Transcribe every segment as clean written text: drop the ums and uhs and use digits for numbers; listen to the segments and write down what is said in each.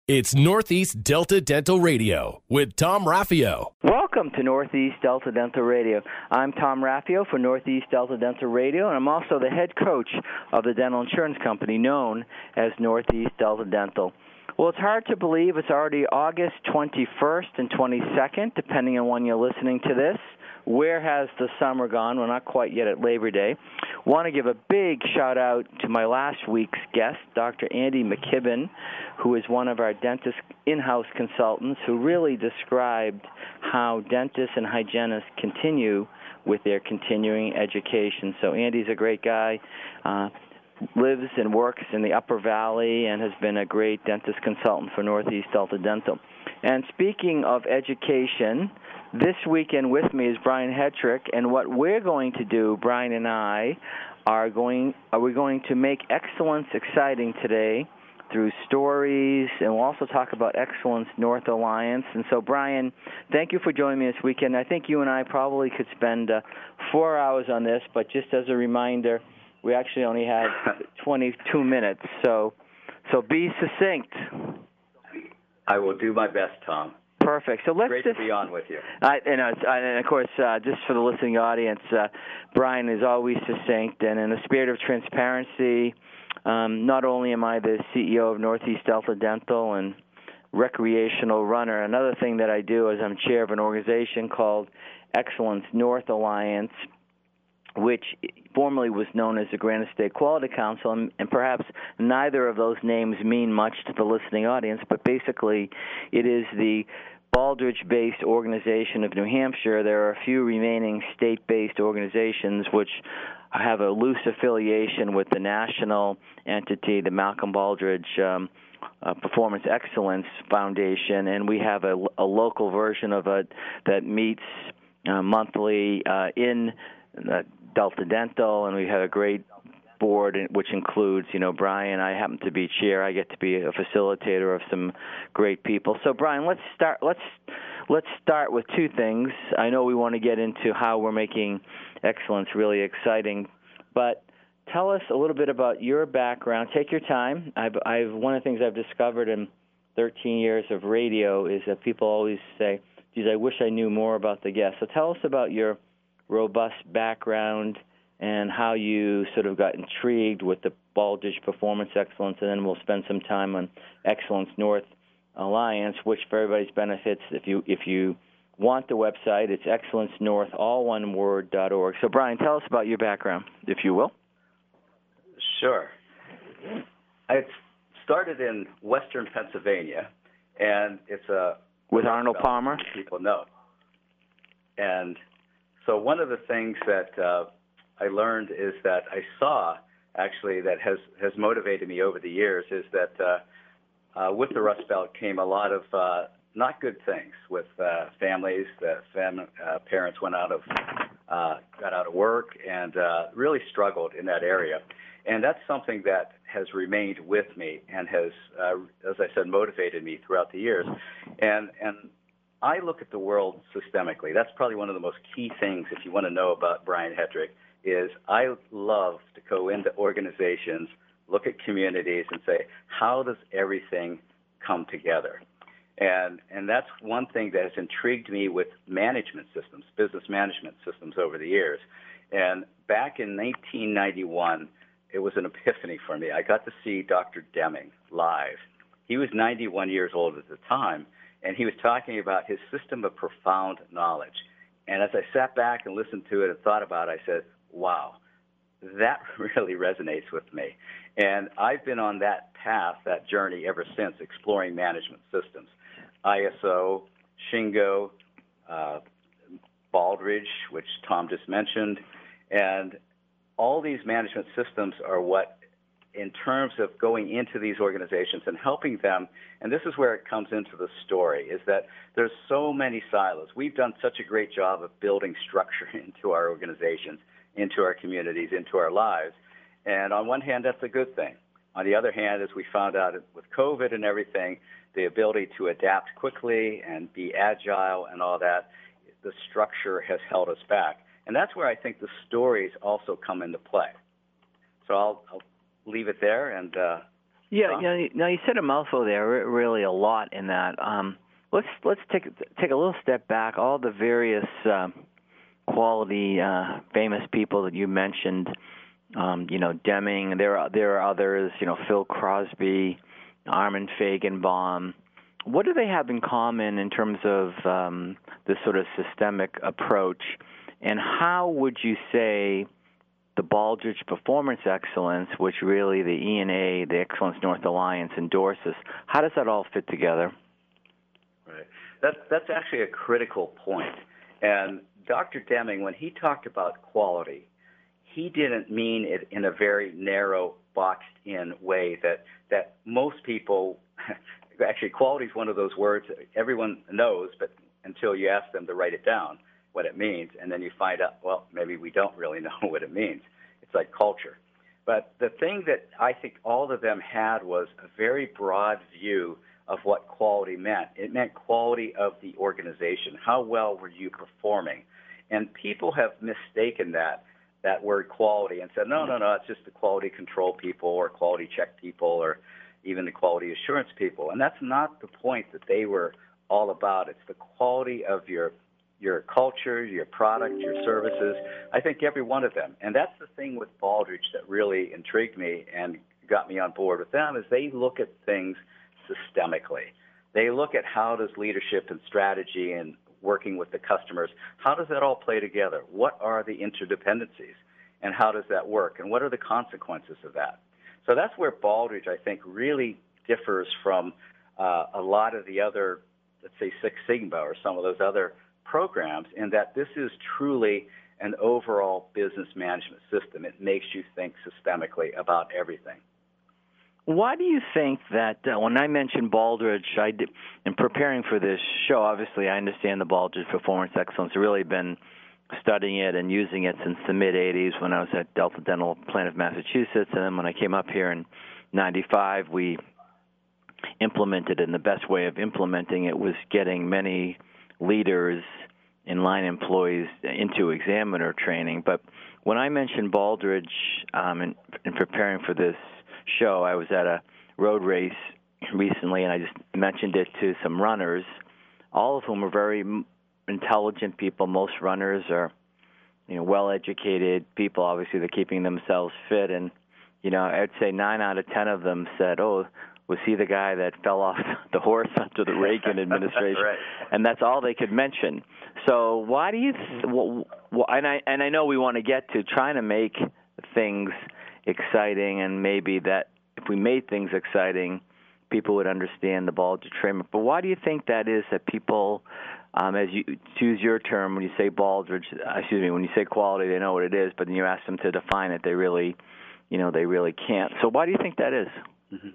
It's Northeast Delta Dental Radio with Tom Raffio. Welcome to Northeast Delta Dental Radio. I'm Tom Raffio for Northeast Delta Dental Radio, and I'm also the head coach of the dental insurance company known as Northeast Delta Dental. Well, it's hard to believe it's already August 21st and 22nd, depending on when you're listening to this. Where has the summer gone? We're not quite yet at Labor Day. Want to give a big shout-out to my last week's guest, Dr. Andy McKibben, who is one of our dentist in-house consultants who really described how dentists and hygienists continue with their continuing education. So Andy's a great guy, lives and works in the Upper Valley, and has been a great dentist consultant for Northeast Delta Dental. And speaking of education, this weekend with me is Brian Hetrick, and what we're going to do, Brian and I, are we going to make excellence exciting today through stories, and we'll also talk about Excellence North Alliance. And so, Brian, thank you for joining me this weekend. I think you and I probably could spend 4 hours on this, but just as a reminder, we actually only have 22 minutes, so be succinct. I will do my best, Tom. Perfect. So let's Great to be on with you. And of course, just for the listening audience, Brian is always succinct, and in the spirit of transparency, not only am I the CEO of Northeast Delta Dental and recreational runner, another thing that I do is I'm chair of an organization called Excellence North Alliance, which formerly was known as the Granite State Quality Council, and perhaps neither of those names mean much to the listening audience, but basically it is the Baldrige-based organization of New Hampshire. There are a few remaining state-based organizations which have a loose affiliation with the national entity, the Malcolm Baldrige Performance Excellence Foundation, and we have a local version of it that meets monthly in Delta Dental, and we have a great board which includes, Brian. I happen to be chair. I get to be a facilitator of some great people. So, Brian, let's start with two things. I know we want to get into how we're making excellence really exciting, but tell us a little bit about your background. Take your time. I've one of the things I've discovered in 13 years of radio is that people always say, geez, I wish I knew more about the guest. So tell us about your robust background and how you sort of got intrigued with the Baldrige Performance Excellence, and then we'll spend some time on Excellence North Alliance, which for everybody's benefits, if you want the website, it's excellencenorth, all one word, .org. So, Brian, tell us about your background, if you will. Sure. I started in western Pennsylvania, and it's a... With Arnold Palmer? People know. And so one of the things that I learned is that I saw, actually, that has motivated me over the years, is that with the Rust Belt came a lot of not good things with families. Parents got out of work and really struggled in that area. And that's something that has remained with me and has, as I said, motivated me throughout the years. And I look at the world systemically. That's probably one of the most key things, if you want to know about Brian Hetrick, is I love to go into organizations, look at communities, and say, how does everything come together? And that's one thing that has intrigued me with management systems, business management systems over the years. And back in 1991, it was an epiphany for me. I got to see Dr. Deming live. He was 91 years old at the time, and he was talking about his system of profound knowledge. And as I sat back and listened to it and thought about it, I said, wow, that really resonates with me. And I've been on that path, that journey ever since, exploring management systems. ISO, Shingo, Baldrige, which Tom just mentioned, and all these management systems are what, in terms of going into these organizations and helping them, and this is where it comes into the story, is that there's so many silos. We've done such a great job of building structure into our organizations, into our communities, into our lives. And on one hand, that's a good thing. On the other hand, as we found out with COVID and everything, the ability to adapt quickly and be agile and all that, the structure has held us back. And that's where I think the stories also come into play. So I'll leave it there and Yeah, you said a mouthful there, really a lot in that. Let's take a little step back. All the various quality famous people that you mentioned, Deming. There are others. Phil Crosby, Armin Feigenbaum. What do they have in common in terms of this sort of systemic approach? And how would you say the Baldrige Performance Excellence, which really the ENA, the Excellence North Alliance, endorses, how does that all fit together? Right. That's actually a critical point. And Dr. Deming, when he talked about quality, he didn't mean it in a very narrow, boxed-in way that most people – actually, quality is one of those words that everyone knows, but until you ask them to write it down, what it means, and then you find out, well, maybe we don't really know what it means. It's like culture. But the thing that I think all of them had was a very broad view of what quality meant. It meant quality of the organization. How well were you performing? And people have mistaken that word quality and said, no, it's just the quality control people or quality check people or even the quality assurance people. And that's not the point that they were all about. It's the quality of your culture, your product, your services. I think every one of them. And that's the thing with Baldrige that really intrigued me and got me on board with them is they look at things systemically. They look at how does leadership and strategy and working with the customers, how does that all play together? What are the interdependencies and how does that work? And what are the consequences of that? So that's where Baldrige, I think, really differs from a lot of the other, let's say, Six Sigma or some of those other programs in that this is truly an overall business management system. It makes you think systemically about everything. Why do you think that when I mentioned Baldrige, in preparing for this show, obviously I understand the Baldrige Performance Excellence. I've really been studying it and using it since the mid-'80s when I was at Delta Dental Plant of Massachusetts. And then when I came up here in 95, we implemented it. And the best way of implementing it was getting many leaders and line employees into examiner training. But when I mentioned Baldrige in preparing for this show, I was at a road race recently, and I just mentioned it to some runners, all of whom are very intelligent people. Most runners are, well-educated people. Obviously, they're keeping themselves fit, and I'd say 9 out of 10 of them said, "Oh, was he the guy that fell off the horse under the Reagan administration?" Right. And that's all they could mention. So why do you? And I know we want to get to trying to make things exciting, and maybe that if we made things exciting, people would understand the Baldrige framework. But why do you think that is that people, as you choose your term, when you say Baldrige, when you say quality, they know what it is, but then you ask them to define it, they really can't. So why do you think that is? Mm-hmm.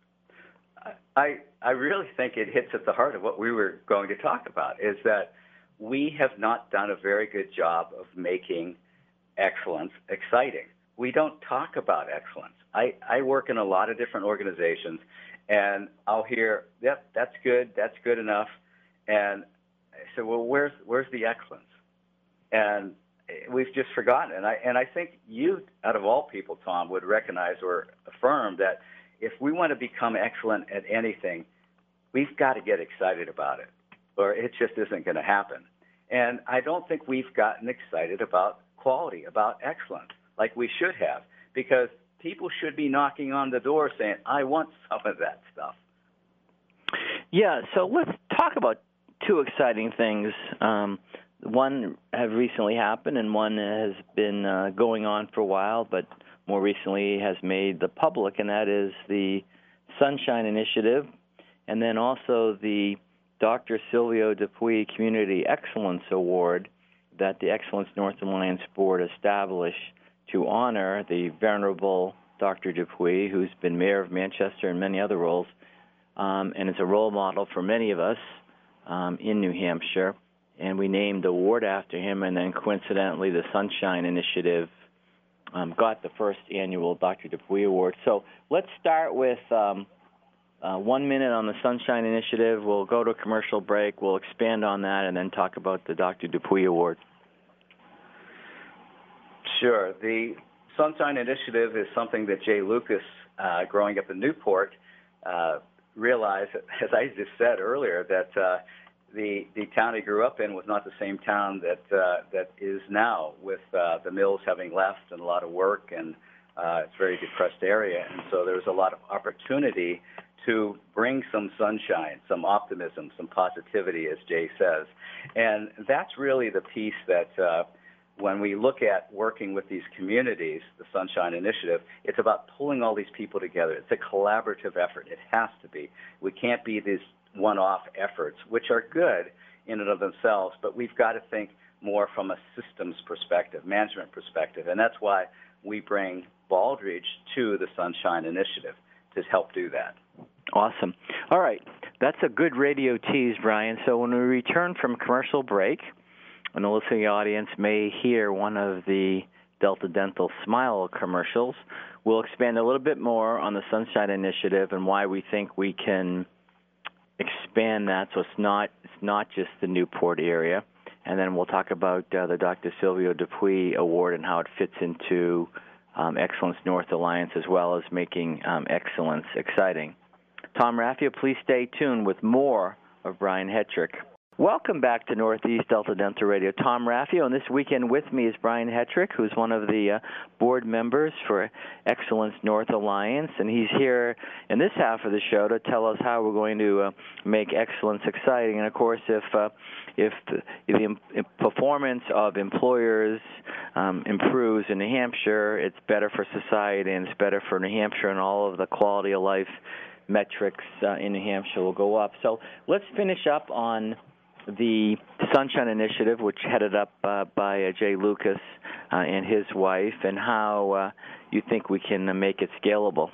I really think it hits at the heart of what we were going to talk about, is that we have not done a very good job of making excellence exciting. We don't talk about excellence. I work in a lot of different organizations, and I'll hear, "Yep, that's good enough," and I say, "Well, where's the excellence?" And we've just forgotten. And I think you, out of all people, Tom, would recognize or affirm that if we want to become excellent at anything, we've got to get excited about it, or it just isn't going to happen. And I don't think we've gotten excited about quality, about excellence, like we should have, because people should be knocking on the door saying, "I want some of that stuff." Yeah, so let's talk about two exciting things. One have recently happened, and one has been going on for a while, but more recently has made the public, and that is the Sunshine Initiative, and then also the Dr. Silvio Dupuy Community Excellence Award that the Excellence North Alliance Board established to honor the venerable Dr. Dupuy, who's been mayor of Manchester and many other roles, and is a role model for many of us in New Hampshire. And we named the award after him, and then coincidentally the Sunshine Initiative got the first annual Dr. Dupuy Award. So let's start with 1 minute on the Sunshine Initiative. We'll go to a commercial break. We'll expand on that and then talk about the Dr. Dupuy Award. Sure. The Sunshine Initiative is something that Jay Lucas growing up in Newport, realized, as I just said earlier, that the town he grew up in was not the same town that is now, with the mills having left and a lot of work, and it's a very depressed area. And so there was a lot of opportunity to bring some sunshine, some optimism, some positivity, as Jay says. And that's really the piece that when we look at working with these communities, the Sunshine Initiative, it's about pulling all these people together. It's a collaborative effort. It has to be. We can't be these one-off efforts, which are good in and of themselves, but we've got to think more from a systems perspective, management perspective, and that's why we bring Baldrige to the Sunshine Initiative to help do that. Awesome. All right. That's a good radio tease, Brian. So when we return from commercial break, and the listening audience may hear one of the Delta Dental Smile commercials, we'll expand a little bit more on the Sunshine Initiative and why we think we can expand that so it's not just the Newport area. And then we'll talk about the Dr. Silvio Dupuy Award and how it fits into Excellence North Alliance, as well as making excellence exciting. Tom Raffio, please stay tuned with more of Brian Hetrick. Welcome back to Northeast Delta Dental Radio. Tom Raffio, and this weekend with me is Brian Hetrick, who's one of the board members for Excellence North Alliance, and he's here in this half of the show to tell us how we're going to make excellence exciting. And of course, if the performance of employers improves in New Hampshire, it's better for society and it's better for New Hampshire, and all of the quality of life metrics in New Hampshire will go up. So let's finish up on the Sunshine Initiative, which headed up by Jay Lucas and his wife, and how you think we can make it scalable.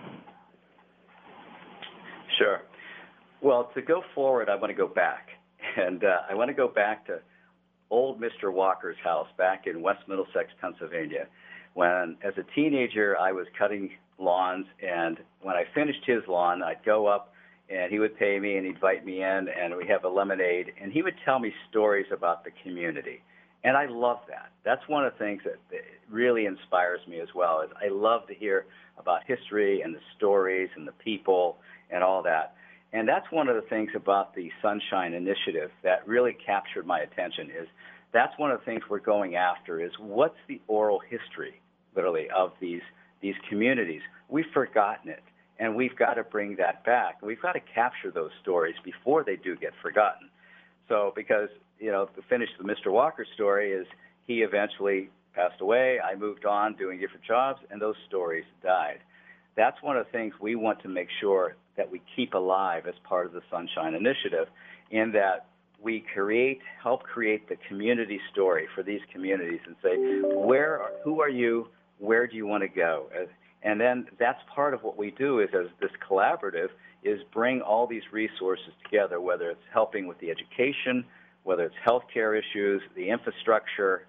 Sure. Well, to go forward, I want to go back. And I want to go back to old Mr. Walker's house back in West Middlesex, Pennsylvania, when, as a teenager, I was cutting lawns, and when I finished his lawn, I'd go up, and he would pay me, and he'd invite me in, and we'd have a lemonade, and he would tell me stories about the community. And I love that. That's one of the things that really inspires me as well, is I love to hear about history and the stories and the people and all that. And that's one of the things about the Sunshine Initiative that really captured my attention, is that's one of the things we're going after, is what's the oral history, literally, of these communities. We've forgotten it. And we've got to bring that back. We've got to capture those stories before they do get forgotten. So because, to finish the Mr. Walker story, is he eventually passed away. I moved on doing different jobs, and those stories died. That's one of the things we want to make sure that we keep alive as part of the Sunshine Initiative, in that we help create the community story for these communities and say, who are you? Where do you want to go? And then that's part of what we do is, as this collaborative, is bring all these resources together, whether it's helping with the education, whether it's healthcare issues, the infrastructure.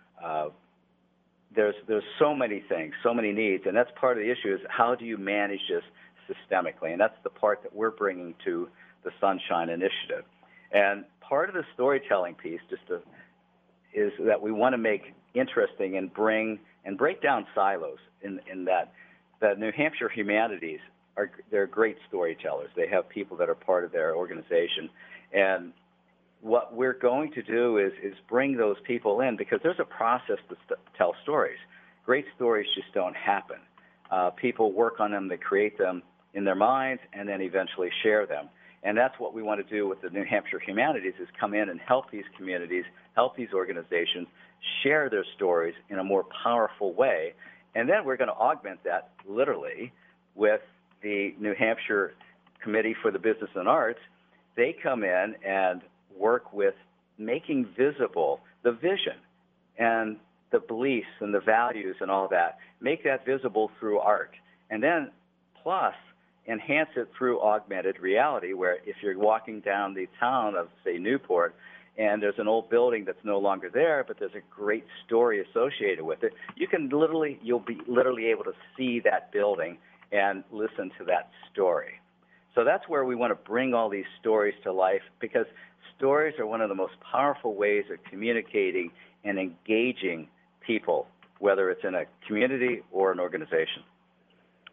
There's so many things, so many needs, and that's part of the issue, is how do you manage this systemically? And that's the part that we're bringing to the Sunshine Initiative. And part of the storytelling piece is that we want to make interesting and break down silos in that. The New Hampshire Humanities they're great storytellers. They have people that are part of their organization. And what we're going to do is bring those people in, because there's a process to tell stories. Great stories just don't happen. People work on them, they create them in their minds, and then eventually share them. And that's what we want to do with the New Hampshire Humanities, is come in and help these communities, help these organizations share their stories in a more powerful way. And then we're going to augment that literally with the New Hampshire Committee for the Business and Arts. They come in and work with making visible the vision and the beliefs and the values and all that, make that visible through art. And then plus enhance it through augmented reality, where if you're walking down the town of, say, Newport, and there's an old building that's no longer there, but there's a great story associated with it, you'll be literally able to see that building and listen to that story. So that's where we want to bring all these stories to life, because stories are one of the most powerful ways of communicating and engaging people, whether it's in a community or an organization.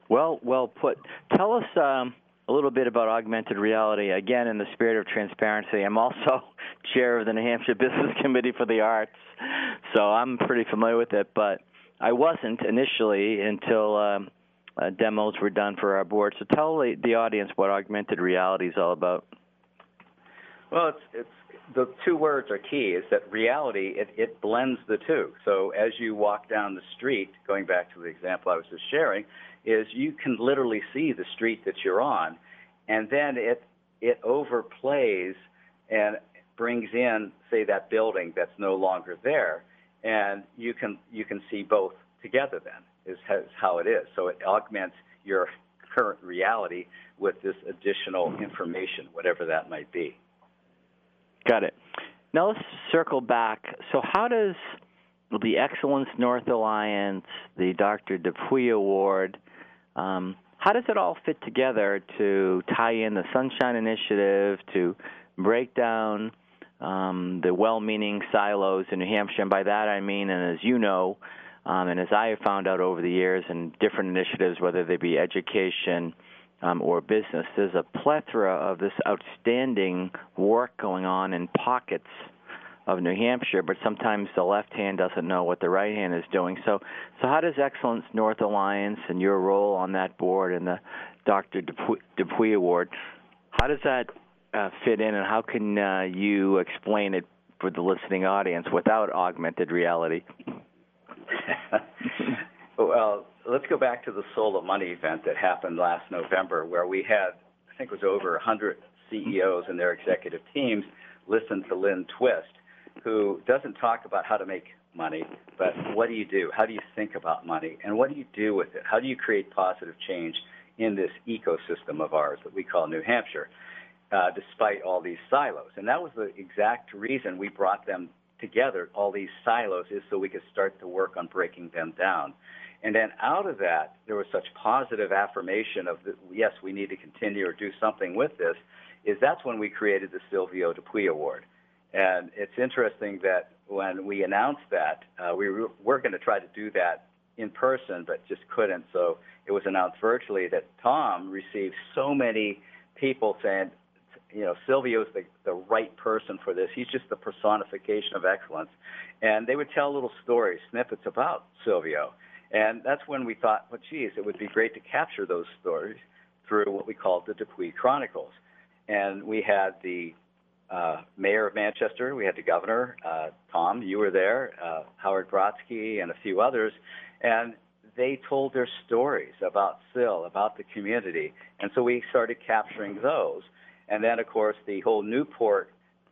Well put. Tell us a little bit about augmented reality. Again, in the spirit of transparency, I'm also chair of the New Hampshire Business Committee for the Arts, so I'm pretty familiar with it, but I wasn't initially until demos were done for our board. So tell the audience what augmented reality is all about. Well, it's the two words are key. Is that reality? It blends the two. So as you walk down the street, going back to the example I was just sharing, is you can literally see the street that you're on, and then it overplays and brings in, say, that building that's no longer there, and you can see both together. Then is how it is. So it augments your current reality with this additional information, whatever that might be. Got it. Now let's circle back. So how does the Excellence North Alliance, the Dr. Dupuy Award, how does it all fit together to tie in the Sunshine Initiative, to break down the well-meaning silos in New Hampshire? And by that I mean, and as you know, and as I have found out over the years in different initiatives, whether they be education or business, there's a plethora of this outstanding work going on in pockets of New Hampshire, but sometimes the left hand doesn't know what the right hand is doing. So how does Excellence North Alliance and your role on that board and the Dr. Dupuy Award, how does that fit in, and how can you explain it for the listening audience without augmented reality? Well, let's go back to the Soul of Money event that happened last November, where we had, I think it was over 100 CEOs and their executive teams listen to Lynn Twist, who doesn't talk about how to make money, but what do you do? How do you think about money? And what do you do with it? How do you create positive change in this ecosystem of ours that we call New Hampshire, despite all these silos? And that was the exact reason we brought them together, all these silos, is so we could start to work on breaking them down. And then out of that, there was such positive affirmation of, yes, we need to continue or do something with this, is that's when we created the Silvio Dupuy Award. And it's interesting that when we announced that, we were going to try to do that in person, but just couldn't. So it was announced virtually that Tom received so many people saying, Silvio's the right person for this. He's just the personification of excellence. And they would tell little stories, snippets about Silvio. And that's when we thought, well, geez, it would be great to capture those stories through what we called the Dupuy Chronicles. And we had the mayor of Manchester, we had the governor, Tom, you were there, Howard Brodsky, and a few others, and they told their stories about Sil, about the community. And so we started capturing those. And then, of course, the whole Newport,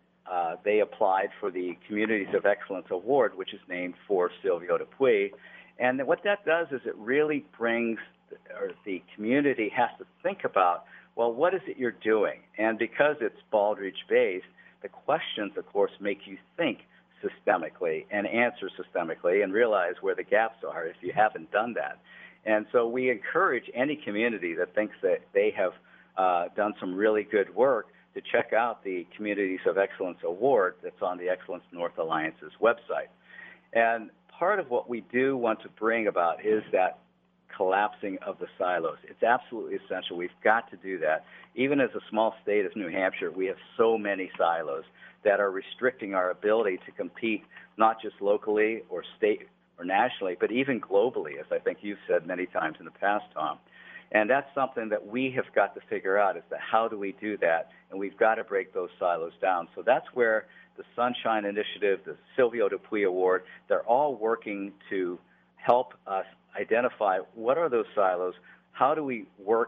they applied for the Communities of Excellence Award, which is named for Silvio Dupuy. And what that does is it really brings, or the community has to think about, well, what is it you're doing? And because it's Baldrige-based, the questions, of course, make you think systemically and answer systemically and realize where the gaps are if you haven't done that. And so we encourage any community that thinks that they have done some really good work to check out the Communities of Excellence Award that's on the Excellence North Alliance's website. And part of what we do want to bring about is that collapsing of the silos. It's absolutely essential. We've got to do that. Even as a small state of New Hampshire, we have so many silos that are restricting our ability to compete, not just locally or state or nationally, but even globally, as I think you've said many times in the past, Tom. And that's something that we have got to figure out, is that how do we do that? And we've got to break those silos down. So that's where the Sunshine Initiative, the Silvio Dupuy Award, they're all working to help us identify what are those silos, how do we work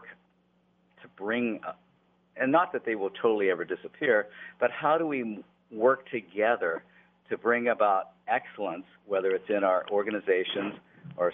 to bring, and not that they will totally ever disappear, but how do we work together to bring about excellence, whether it's in our organizations or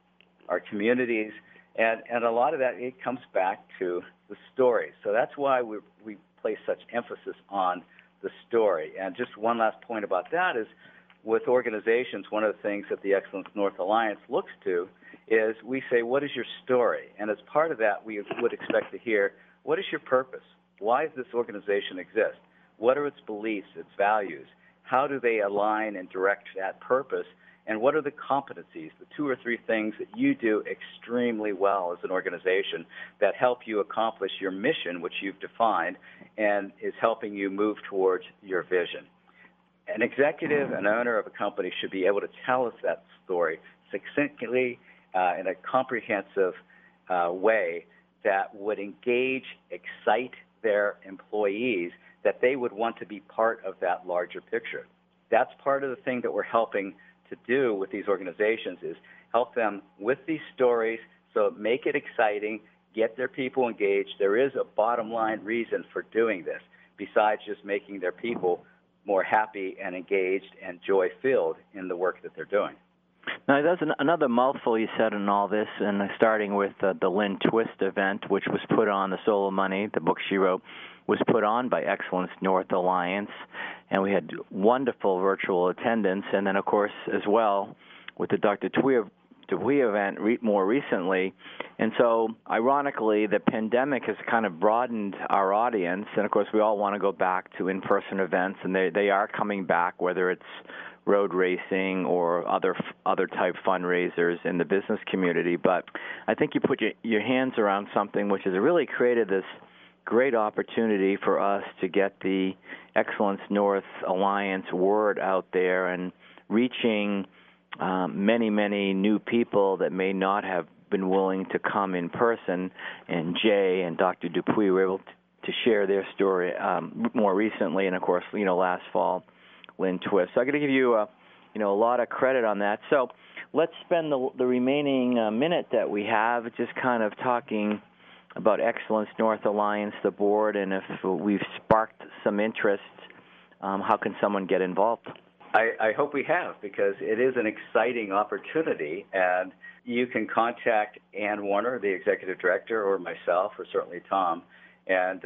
our communities. And a lot of that, it comes back to the story. So that's why we place such emphasis on the story. And just one last point about that is, with organizations, one of the things that the Excellence North Alliance looks to is we say, what is your story? And as part of that, we would expect to hear, what is your purpose? Why does this organization exist? What are its beliefs, its values? How do they align and direct that purpose? and what are the competencies, the 2 or 3 things that you do extremely well as an organization that help you accomplish your mission, which you've defined, and is helping you move towards your vision. An executive, an owner of a company should be able to tell us that story succinctly in a comprehensive way that would engage, excite their employees, that they would want to be part of that larger picture. That's part of the thing that we're helping to do with these organizations, is help them with these stories, so make it exciting, get their people engaged. There is a bottom line reason for doing this, besides just making their people more happy and engaged and joy-filled in the work that they're doing. Now, that's another mouthful you said in all this, and starting with the Lynn Twist event, which was put on, the Soul of Money, the book she wrote, was put on by Excellence North Alliance, and we had wonderful virtual attendance. And then, of course, as well, with the Dr. Dupuy event more recently. And so, ironically, the pandemic has kind of broadened our audience, and, of course, we all want to go back to in-person events, and they are coming back, whether it's road racing or other type fundraisers in the business community. But I think you put your hands around something which has really created this great opportunity for us to get the Excellence North Alliance word out there and reaching many, many new people that may not have been willing to come in person. And Jay and Dr. Dupuy were able to share their story more recently, and, of course, last fall, Lynn Twist. So I'm going to give you a lot of credit on that. So let's spend the remaining minute that we have just kind of talking about Excellence North Alliance, the board, and if we've sparked some interest, how can someone get involved? I hope we have, because it is an exciting opportunity, and you can contact Ann Warner, the executive director, or myself, or certainly Tom, and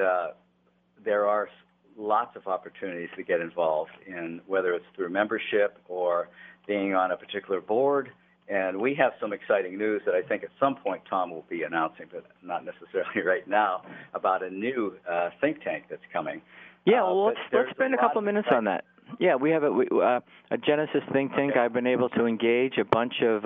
there are lots of opportunities to get involved in, whether it's through membership or being on a particular board. And we have some exciting news that I think at some point Tom will be announcing, but not necessarily right now, about a new think tank that's coming. Yeah, well, let's spend a couple of minutes on that. Yeah, we have a Genesis think tank. Okay. I've been able to engage a bunch of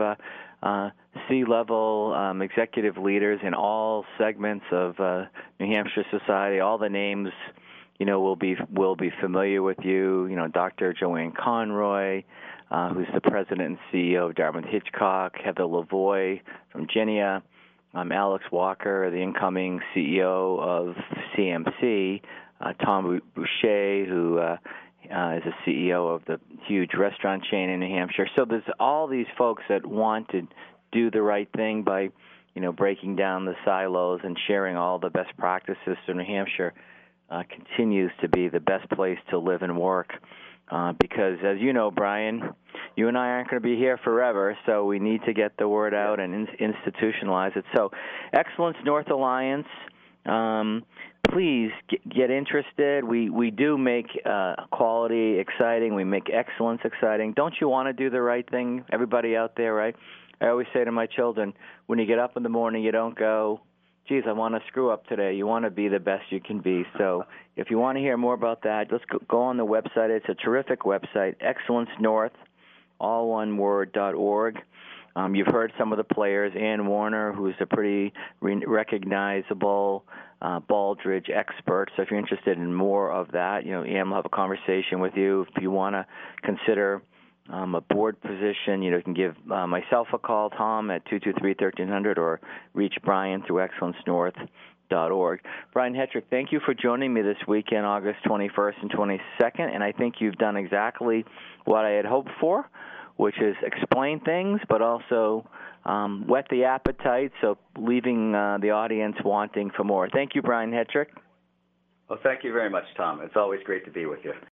C-level executive leaders in all segments of New Hampshire society. All the names will be familiar with you. Dr. Joanne Conroy, who's the president and CEO of Dartmouth-Hitchcock, Heather Lavoie from Genia, Alex Walker, the incoming CEO of CMC, Tom Boucher, who is the CEO of the huge restaurant chain in New Hampshire. So there's all these folks that want to do the right thing by, breaking down the silos and sharing all the best practices so New Hampshire continues to be the best place to live and work, because, as you know, Brian, you and I aren't going to be here forever, so we need to get the word out and institutionalize it. So Excellence North Alliance, please get interested. We do make quality exciting. We make excellence exciting. Don't you want to do the right thing, everybody out there, right? I always say to my children, when you get up in the morning, you don't go, geez, I want to screw up today. You want to be the best you can be. So if you want to hear more about that, let's go on the website. It's a terrific website, excellencenorth, all one word, .org. You've heard some of the players, Ann Warner, who's a pretty recognizable Baldrige expert. So if you're interested in more of that, Ann will have a conversation with you. If you want to consider a board position, you can give myself a call, Tom, at 223-1300, or reach Brian through excellencenorth.org. Brian Hetrick, thank you for joining me this weekend, August 21st and 22nd, and I think you've done exactly what I had hoped for, which is explain things, but also whet the appetite, so leaving the audience wanting for more. Thank you, Brian Hetrick. Well, thank you very much, Tom. It's always great to be with you.